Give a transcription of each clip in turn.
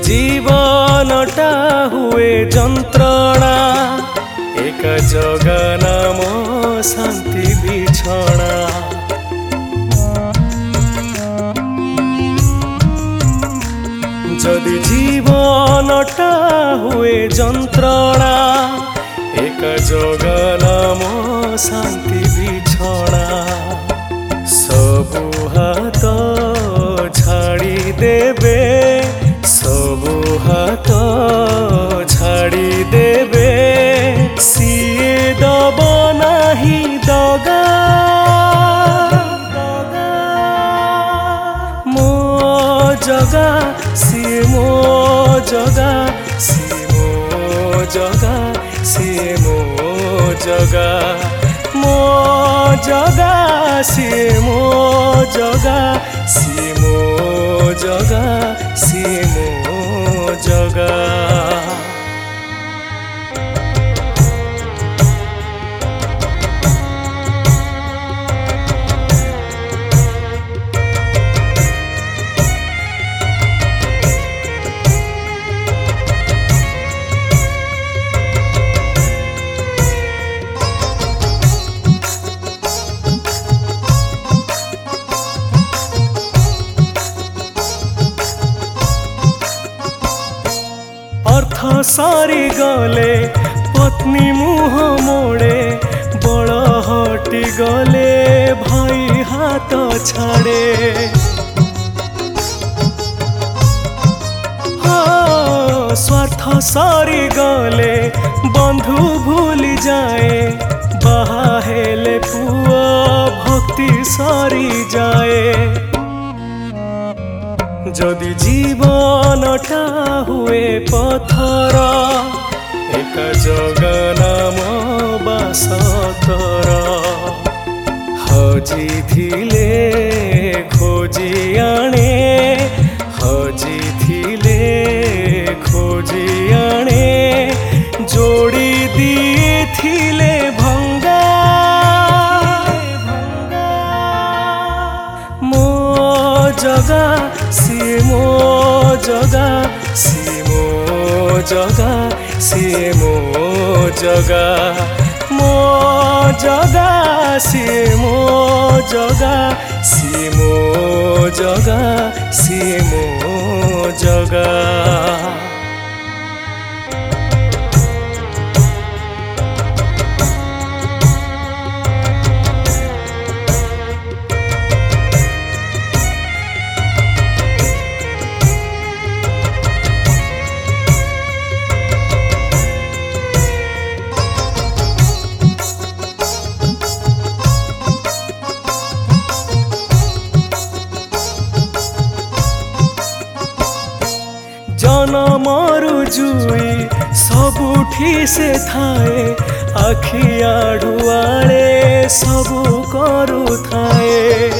जीवनटा हुए जंत्रणा एक जगा नाम शांति बिछणा। जदि जीवनटा हुए जंत्रणा एक जगा नाम शांति बिछणा। सबु हाथ छाड़ी देबे सबु हाथ छाड़ी देबे सिए दब नाही दगा। मो जगा सिए मो जगा सिए मो जगा सिए मो जगा मो जगा सिए मो जगा सिए मो जगा सिए मो जगा। अर्थ सारी गले पत्नी मुह मोड़े बड़ हटी गले भाई हाथ छाड़े। स्वार्थ सारी गले बंधु भूल जाए बाहा हेले पुआ भक्ति सारी जाए। जदि जीवनटा हुए पथर एक जगा नाम बासतर। हजी थिले खोजी आणे हजी थिले खोजी आणे जोड़ी दिए थिले भंगा। मो जगा सिए मो जगा सिए मो जगा सिए मो जगा मो जगा सिए मो जगा सिए मो जगा सिए मो जगा। जनमरु जुई सबुठी से थाए आखि आड़ुआड़े सबु करू थाए।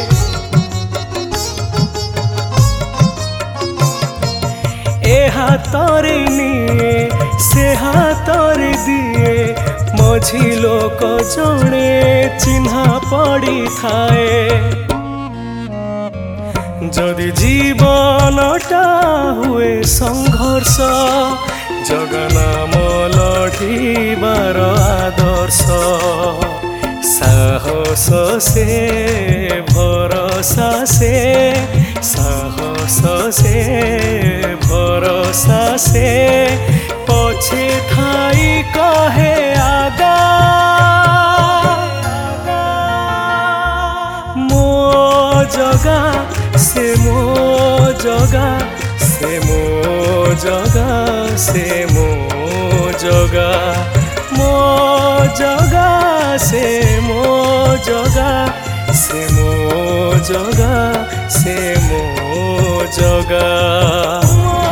ए हाथरे निए से हाथरे दिए मझी लोक जणे चिन्हा पड़ी थाए। जदि जीवनटा हुए संघर्ष जगा नाम लढ़िबार आदर्श। साहस से भरोसा से साहस से भरोसा से पछे थाई कहे आगा। मो जगा से मो जगा से मो जगा से मो जगा मो जगा से मो जगा से मो जगा से मो जगा।